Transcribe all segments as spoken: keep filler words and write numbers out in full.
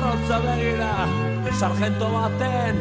arrotza begira, sargento baten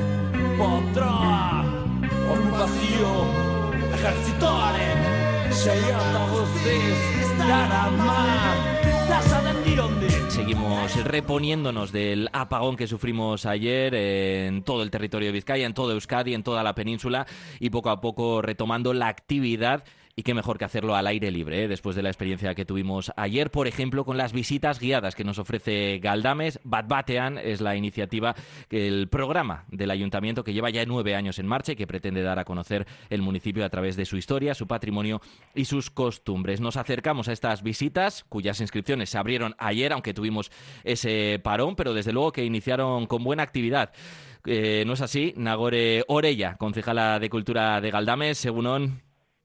potroa, okupazio ejertzitoaren seia eta guztiz darama, tasa den dirondi. Seguimos reponiéndonos del apagón que sufrimos ayer en todo el territorio de Vizcaya, en todo Euskadi, en toda la península, y poco a poco retomando la actividad. Y qué mejor que hacerlo al aire libre, ¿eh? Después de la experiencia que tuvimos ayer, por ejemplo, con las visitas guiadas que nos ofrece Galdames. Bat Batean es la iniciativa, el programa del ayuntamiento que lleva ya nueve años en marcha y que pretende dar a conocer el municipio a través de su historia, su patrimonio y sus costumbres. Nos acercamos a estas visitas, cuyas inscripciones se abrieron ayer, aunque tuvimos ese parón, pero desde luego que iniciaron con buena actividad. Eh, ¿No es así? Nagore Orella, concejala de Cultura de Galdames, según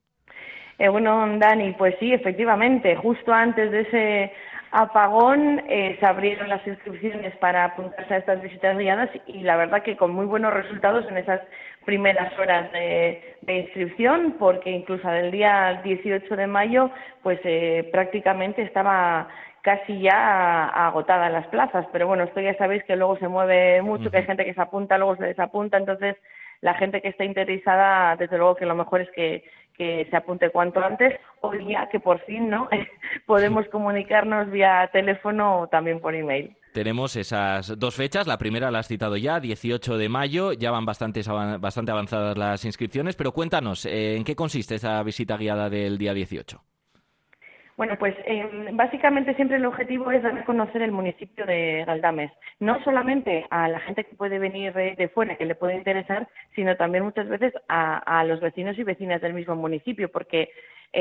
Eh, bueno, Dani, pues sí, efectivamente, justo antes de ese apagón eh, se abrieron las inscripciones para apuntarse a estas visitas guiadas y la verdad que con muy buenos resultados en esas primeras horas de, de inscripción, porque incluso del día dieciocho de mayo pues eh, prácticamente estaba casi ya agotadas las plazas, pero bueno, esto ya sabéis que luego se mueve mucho, uh-huh. que hay gente que se apunta, luego se desapunta, entonces la gente que está interesada, desde luego que lo mejor es que que se apunte cuanto antes, o ya que por fin no podemos comunicarnos vía teléfono o también por email. Tenemos esas dos fechas, la primera la has citado ya, dieciocho de mayo, ya van bastantes, bastante avanzadas las inscripciones, pero cuéntanos, ¿en qué consiste esa visita guiada del día dieciocho? Bueno, pues eh, básicamente siempre el objetivo es dar a conocer el municipio de Galdames, no solamente a la gente que puede venir de, de fuera, que le puede interesar, sino también muchas veces a, a los vecinos y vecinas del mismo municipio, porque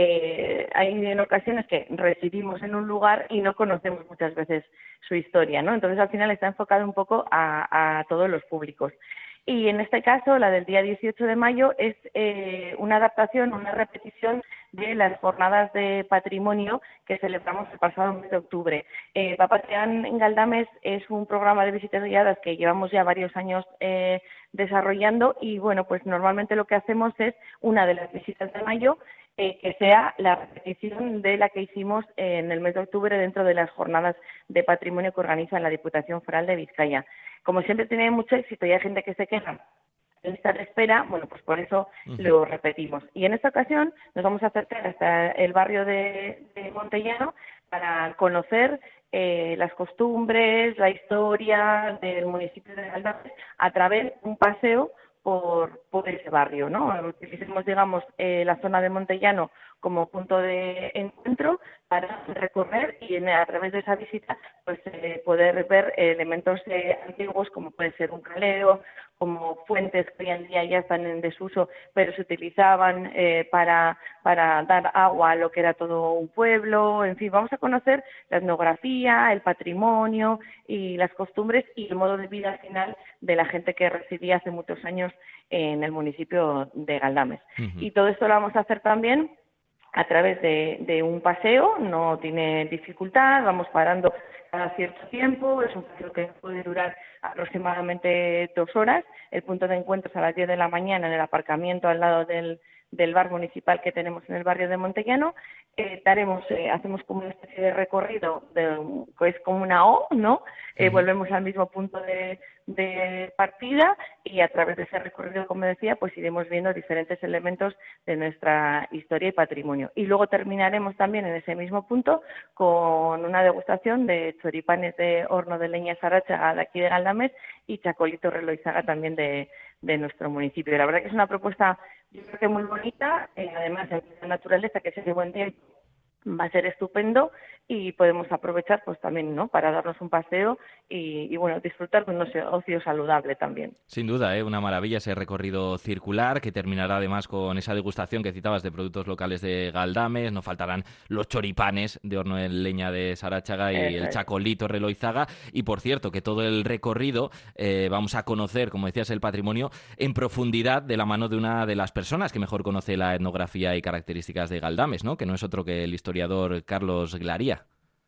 eh, hay en ocasiones que residimos en un lugar y no conocemos muchas veces su historia, ¿no? Entonces al final está enfocado un poco a, a todos los públicos. Y en este caso, la del día dieciocho de mayo es eh, una adaptación, una repetición de las jornadas de patrimonio que celebramos el pasado mes de octubre. Eh, Bat Batean en Galdames es un programa de visitas guiadas que llevamos ya varios años eh, desarrollando y, bueno, pues normalmente lo que hacemos es una de las visitas de mayo eh, que sea la repetición de la que hicimos en el mes de octubre dentro de las jornadas de patrimonio que organiza la Diputación Foral de Vizcaya. Como siempre tiene mucho éxito y hay gente que se queja en lista de espera, bueno, pues por eso uh-huh. lo repetimos. Y en esta ocasión nos vamos a acercar hasta el barrio de, de Montellano para conocer eh, las costumbres, la historia del municipio de Galdames a través de un paseo por, por ese barrio, ¿no? Utilicemos, digamos, eh, la zona de Montellano como punto de encuentro para recorrer y en, a través de esa visita pues eh, poder ver elementos eh, antiguos como puede ser un caleo, como fuentes que hoy en día ya están en desuso, pero se utilizaban eh, para, para dar agua a lo que era todo un pueblo. En fin, vamos a conocer la etnografía, el patrimonio y las costumbres y el modo de vida final de la gente que residía hace muchos años en el municipio de Galdames. Uh-huh. Y todo esto lo vamos a hacer también a través de, de un paseo, no tiene dificultad, vamos parando cada cierto tiempo, es un paseo que puede durar aproximadamente dos horas, el punto de encuentro es a las diez de la mañana en el aparcamiento al lado del, del bar municipal que tenemos en el barrio de Montellano. Eh, daremos, eh, hacemos como una especie de recorrido, de, que es como una O, ¿no? Eh, uh-huh. Volvemos al mismo punto de, de partida y a través de ese recorrido, como decía, pues iremos viendo diferentes elementos de nuestra historia y patrimonio. Y luego terminaremos también en ese mismo punto con una degustación de choripanes de horno de leña Sarachaga de aquí de Galdames y chacolito Reloizaga también de, de nuestro municipio. La verdad que es una propuesta, yo creo que muy bonita, eh, además en la naturaleza, que se hace buen tiempo, va a ser estupendo y podemos aprovechar pues también, ¿no?, para darnos un paseo y, y bueno, disfrutar de un ocio saludable también. Sin duda, ¿eh? Una maravilla ese recorrido circular que terminará además con esa degustación que citabas de productos locales de Galdames. No faltarán los choripanes de horno en leña de Sarachaga y Eso el es. chacolito Reloizaga. Y por cierto, que todo el recorrido eh, vamos a conocer, como decías, el patrimonio en profundidad de la mano de una de las personas que mejor conoce la etnografía y características de Galdames, ¿no?, que no es otro que el historiador Carlos Glaría.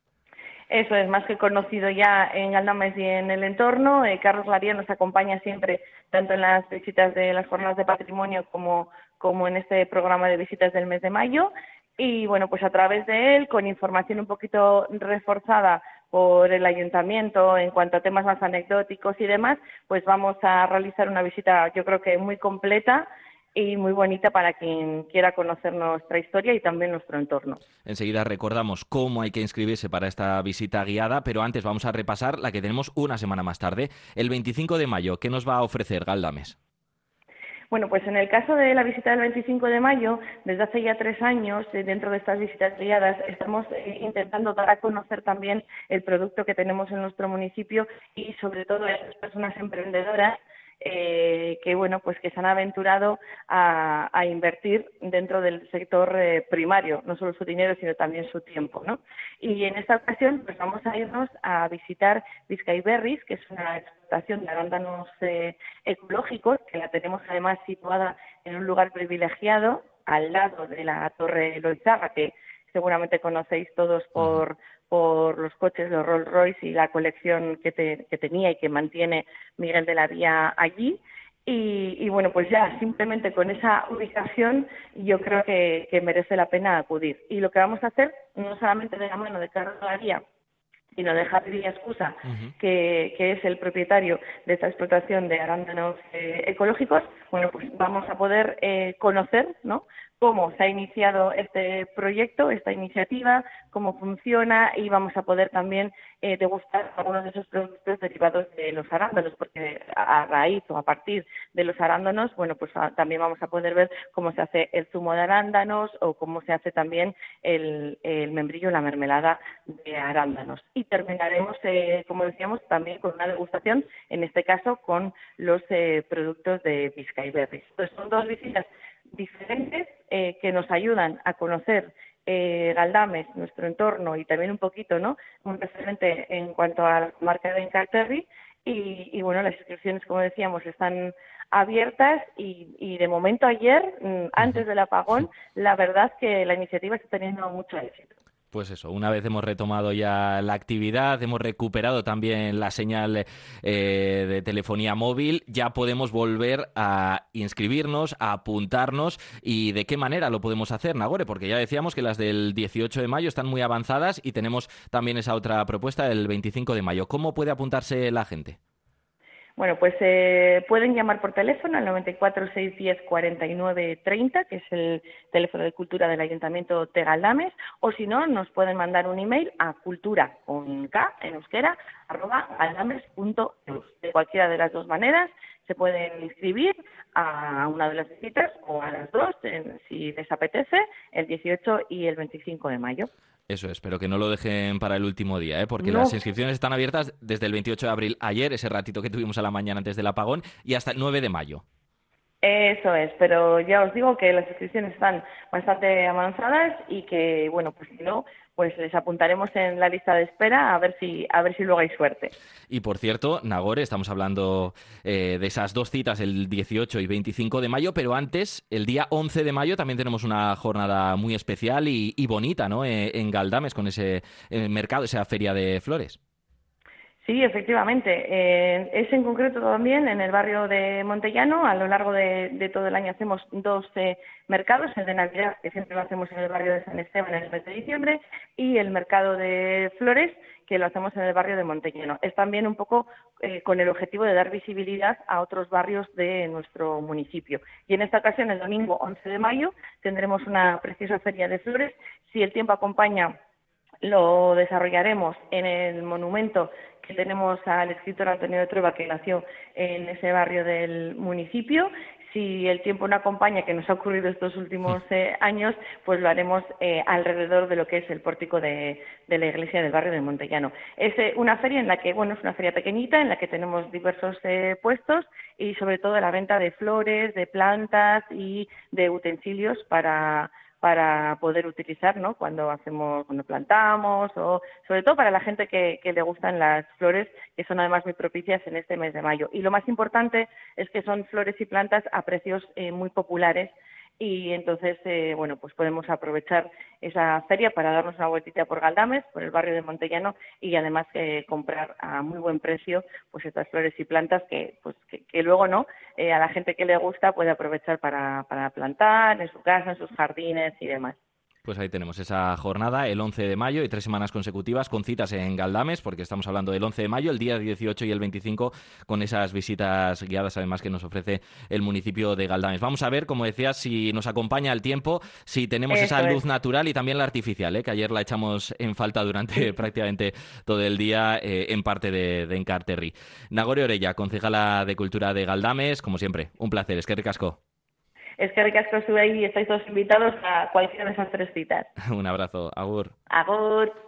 Eso es, más que conocido ya en Galdames y en el entorno. Eh, Carlos Glaría nos acompaña siempre, tanto en las visitas de las jornadas de patrimonio como, como en este programa de visitas del mes de mayo. Y bueno, pues a través de él, con información un poquito reforzada por el ayuntamiento en cuanto a temas más anecdóticos y demás, pues vamos a realizar una visita, yo creo que muy completa y muy bonita para quien quiera conocer nuestra historia y también nuestro entorno. Enseguida recordamos cómo hay que inscribirse para esta visita guiada, pero antes vamos a repasar la que tenemos una semana más tarde, el veinticinco de mayo. ¿Qué nos va a ofrecer Galdames? Bueno, pues en el caso de la visita del veinticinco de mayo, desde hace ya tres años, eh, dentro de estas visitas guiadas, estamos eh, intentando dar a conocer también el producto que tenemos en nuestro municipio y sobre todo a esas personas emprendedoras Eh, que bueno pues que se han aventurado a, a invertir dentro del sector eh, primario, no solo su dinero sino también su tiempo, ¿no? Y en esta ocasión pues vamos a irnos a visitar Bizkai Berries, que es una explotación de arándanos eh, ecológicos, que la tenemos además situada en un lugar privilegiado al lado de la Torre Loizaga, que seguramente conocéis todos por por los coches, los Rolls Royce y la colección que, te, que tenía y que mantiene Miguel de la Vía allí. Y, y bueno, pues ya simplemente con esa ubicación yo creo que, que merece la pena acudir. Y lo que vamos a hacer, no solamente de la mano de Carlos de la Vía, sino de Javi Villascusa, uh-huh. que, que es el propietario de esta explotación de arándanos eh, ecológicos, bueno, pues vamos a poder eh, conocer, ¿no?, cómo se ha iniciado este proyecto, esta iniciativa, cómo funciona y vamos a poder también eh, degustar algunos de esos productos derivados de los arándanos, porque a raíz o a partir de los arándanos, bueno, pues a, también vamos a poder ver cómo se hace el zumo de arándanos o cómo se hace también el, el membrillo, la mermelada de arándanos. Y terminaremos, eh, como decíamos, también con una degustación, en este caso con los eh, productos de Bizkai Berries. Entonces son dos visitas diferentes eh, que nos ayudan a conocer eh, Galdames, nuestro entorno y también un poquito, ¿no?, un referente en cuanto a la marca de Encarterri y, y bueno, las inscripciones, como decíamos, están abiertas y, y de momento ayer, antes del apagón, la verdad que la iniciativa está teniendo mucho éxito. Pues eso, una vez hemos retomado ya la actividad, hemos recuperado también la señal eh, de telefonía móvil, ya podemos volver a inscribirnos, a apuntarnos. ¿Y de qué manera lo podemos hacer, Nagore? Porque ya decíamos que las del dieciocho de mayo están muy avanzadas y tenemos también esa otra propuesta del veinticinco de mayo. ¿Cómo puede apuntarse la gente? Bueno, pues eh, pueden llamar por teléfono al noventa y cuatro, seiscientos diez, cuarenta y nueve treinta, que es el teléfono de cultura del Ayuntamiento de Galdames, o si no, nos pueden mandar un email a cultura con K en euskera, arroba galdames punto eus. De cualquiera de las dos maneras se pueden inscribir a una de las visitas o a las dos, en, si les apetece, el dieciocho y el veinticinco de mayo. Eso es, pero que no lo dejen para el último día, ¿eh? Porque no. Las inscripciones están abiertas desde el veintiocho de abril, ayer, ese ratito que tuvimos a la mañana antes del apagón, y hasta el nueve de mayo. Eso es, pero ya os digo que las inscripciones están bastante avanzadas y que, bueno, pues si no, pues les apuntaremos en la lista de espera a ver si a ver si luego hay suerte. Y por cierto, Nagore, estamos hablando eh, de esas dos citas, el dieciocho y veinticinco de mayo, pero antes, el día once de mayo, también tenemos una jornada muy especial y, y bonita, ¿no?, eh, en Galdames, con ese eh, mercado, esa feria de flores. Sí, efectivamente. Eh, es en concreto también en el barrio de Montellano. A lo largo de, de todo el año hacemos dos eh, mercados, el de Navidad, que siempre lo hacemos en el barrio de San Esteban en el mes de diciembre, y el mercado de flores, que lo hacemos en el barrio de Montellano. Es también un poco eh, con el objetivo de dar visibilidad a otros barrios de nuestro municipio. Y en esta ocasión, el domingo once de mayo, tendremos una preciosa feria de flores. Si el tiempo acompaña, lo desarrollaremos en el monumento que tenemos al escritor Antonio de Trueba, que nació en ese barrio del municipio. Si el tiempo no acompaña, que nos ha ocurrido estos últimos eh, años, pues lo haremos eh, alrededor de lo que es el pórtico de, de la iglesia del barrio de Montellano. Es eh, una feria en la que, bueno, es una feria pequeñita, en la que tenemos diversos eh, puestos y sobre todo la venta de flores, de plantas y de utensilios para para poder utilizar, ¿no?, cuando hacemos, cuando plantamos, o sobre todo para la gente que, que le gustan las flores, que son además muy propicias en este mes de mayo. Y lo más importante es que son flores y plantas a precios eh, muy populares, y entonces, eh, bueno, pues podemos aprovechar esa feria para darnos una vueltita por Galdames, por el barrio de Montellano, y además eh, comprar a muy buen precio pues estas flores y plantas que pues que, que luego no eh, a la gente que le gusta puede aprovechar para, para plantar en su casa, en sus jardines y demás. Pues ahí tenemos esa jornada, el once de mayo y tres semanas consecutivas con citas en Galdames, porque estamos hablando del once de mayo, el día dieciocho y el veinticinco, con esas visitas guiadas además que nos ofrece el municipio de Galdames. Vamos a ver, como decías, si nos acompaña el tiempo, si tenemos Eso esa luz es. natural y también la artificial, ¿eh? Que ayer la echamos en falta durante prácticamente todo el día eh, en parte de, de Enkarterri. Nagore Orella, concejala de Cultura de Galdames, como siempre, un placer, eskerrik asko. Es que ricasco estuve ahí y estáis todos invitados a cualquiera de esas tres citas. Un abrazo, agur. Agur.